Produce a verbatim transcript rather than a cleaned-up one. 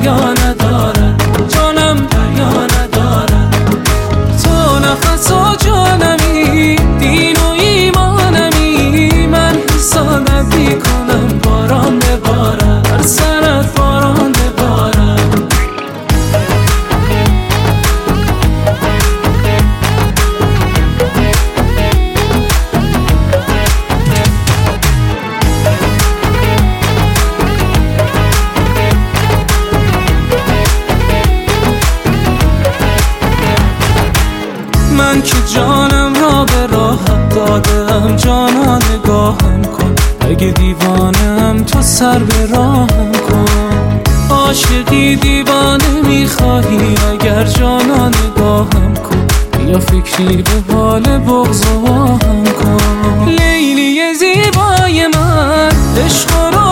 دریا ندارد، جانم دریا ندارد. تو نفس و جانمی، دین و ایمانمی، من حسادت میکنم باران ببارد، هر سرت باران ببارد. من که جانم را به راحت دادم، جانا نگاهم کن، اگه دیوانم تو سر به راهم کن. عاشقی دیوانه میخواهی اگر جانا نگاهم کن، یا فکری به حال بغض و آهم کن. لیلی زیبای من، عشق